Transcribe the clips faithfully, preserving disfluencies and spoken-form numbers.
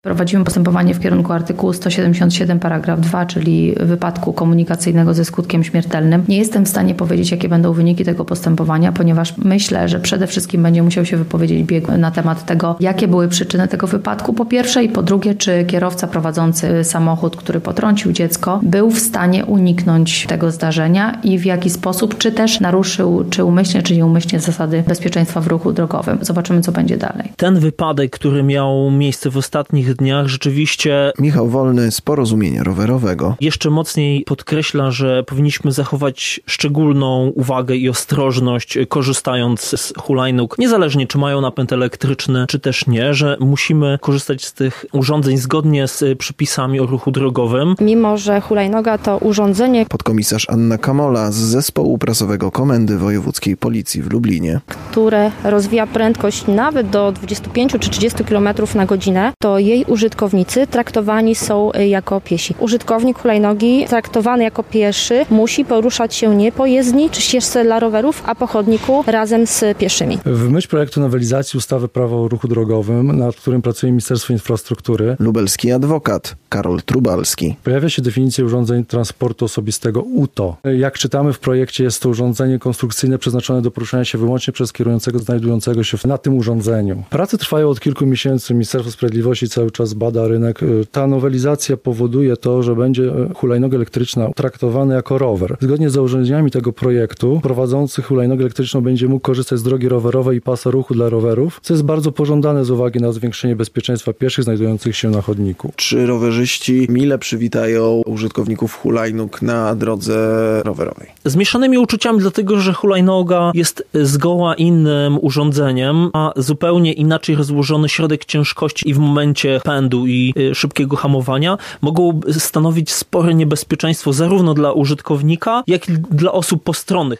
Prowadzimy postępowanie w kierunku artykułu sto siedemdziesiąt siedem paragraf dwa, czyli wypadku komunikacyjnego ze skutkiem śmiertelnym. Nie jestem w stanie powiedzieć, jakie będą wyniki tego postępowania, ponieważ myślę, że przede wszystkim będzie musiał się wypowiedzieć bieg na temat tego, jakie były przyczyny tego wypadku, po pierwsze, i po drugie, czy kierowca prowadzący samochód, który potrącił dziecko, był w stanie uniknąć tego zdarzenia i w jaki sposób, czy też naruszył, czy umyślnie, czy nieumyślnie zasady bezpieczeństwa w ruchu drogowym. Zobaczymy, co będzie dalej. Ten wypadek, który miał miejsce w ostatnich dniach, rzeczywiście... Michał Wolny z Porozumienia Rowerowego. Jeszcze mocniej podkreśla, że powinniśmy zachować szczególną uwagę i ostrożność, korzystając z hulajnóg, niezależnie czy mają napęd elektryczny, czy też nie, że musimy korzystać z tych urządzeń zgodnie z przepisami o ruchu drogowym. Mimo że hulajnoga to urządzenie, Podkomisarz Anna Kamola z Zespołu Prasowego Komendy Wojewódzkiej Policji w Lublinie, które rozwija prędkość nawet do dwudziestu pięciu czy trzydziestu kilometrów na godzinę, to jej użytkownicy traktowani są jako piesi. Użytkownik hulajnogi traktowany jako pieszy musi poruszać się nie po jezdni czy ścieżce dla rowerów, a po chodniku razem z pieszymi. W myśl projektu nowelizacji ustawy Prawo o ruchu drogowym, nad którym pracuje Ministerstwo Infrastruktury, lubelski adwokat Karol Trubalski. Pojawia się definicja urządzeń transportu osobistego U T O. Jak czytamy w projekcie, jest to urządzenie konstrukcyjne przeznaczone do poruszania się wyłącznie przez kierującego znajdującego się na tym urządzeniu. Prace trwają od kilku miesięcy. Ministerstwo Sprawiedliwości cały czas bada rynek. Ta nowelizacja powoduje to, że będzie hulajnoga elektryczna traktowana jako rower. Zgodnie z założeniami tego projektu prowadzący hulajnogę elektryczną będzie mógł korzystać z drogi rowerowej i pasa ruchu dla rowerów, co jest bardzo pożądane z uwagi na zwiększenie bezpieczeństwa pieszych znajdujących się na chodniku. Czy rowerzyści mile przywitają użytkowników hulajnóg na drodze rowerowej? Z mieszanymi uczuciami, dlatego że hulajnoga jest zgoła innym urządzeniem, a zupełnie inaczej rozłożony środek ciężkości i w momencie pędu i szybkiego hamowania mogą stanowić spore niebezpieczeństwo zarówno dla użytkownika, jak i dla osób postronnych.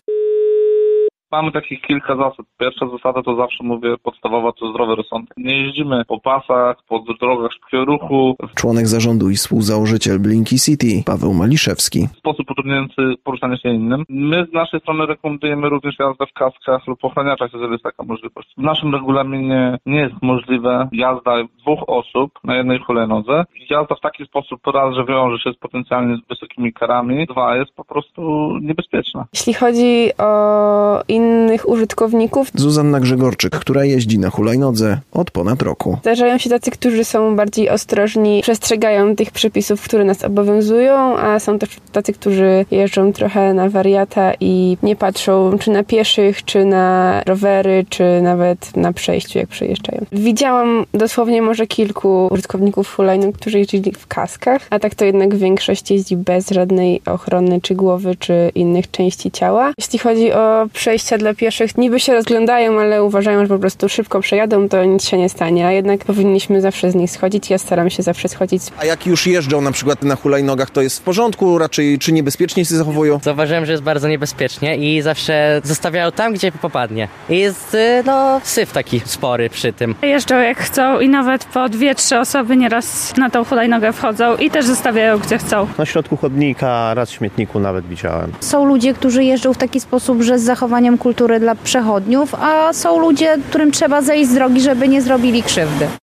Mamy takich kilka zasad. Pierwsza zasada to zawsze mówię podstawowa, to zdrowy rozsądek. Nie jeździmy po pasach, po drogach szybkiego ruchu. Członek zarządu i współzałożyciel Blinky City Paweł Maliszewski. W sposób utrudniający poruszanie się innym. My z naszej strony rekomendujemy również jazdę w kaskach lub ochraniaczach, jeżeli jest taka możliwość. W naszym regulaminie nie jest możliwe jazda dwóch osób na jednej hulajnodze. Jazda w taki sposób raz, że wiąże się z potencjalnie z wysokimi karami, dwa, jest po prostu niebezpieczna. Jeśli chodzi o innych użytkowników. Zuzanna Grzegorczyk, która jeździ na hulajnodze od ponad roku. Zdarzają się tacy, którzy są bardziej ostrożni, przestrzegają tych przepisów, które nas obowiązują, a są też tacy, którzy jeżdżą trochę na wariata i nie patrzą czy na pieszych, czy na rowery, czy nawet na przejściu, jak przejeżdżają. Widziałam dosłownie może kilku użytkowników hulajnóg, którzy jeździli w kaskach, a tak to jednak większość jeździ bez żadnej ochrony, czy głowy, czy innych części ciała. Jeśli chodzi o przejścia dla pieszych, niby się rozglądają, ale uważają, że po prostu szybko przejadą, to nic się nie stanie, a jednak powinniśmy zawsze z nich schodzić. Ja staram się zawsze schodzić. A jak już jeżdżą na przykład na hulajnogach, to jest w porządku? Raczej czy niebezpiecznie się zachowują? Zauważyłem, że jest bardzo niebezpiecznie i zawsze zostawiają tam, gdzie popadnie. I jest, no, syf taki spory przy tym. Jeżdżą jak chcą i nawet po dwie, trzy osoby nieraz na tą hulajnogę wchodzą i też zostawiają, gdzie chcą. Na środku chodnika, raz w śmietniku nawet widziałem. Są ludzie, którzy jeżdżą w taki sposób, że z zachowaniem kultury dla przechodniów, a są ludzie, którym trzeba zejść z drogi, żeby nie zrobili krzywdy.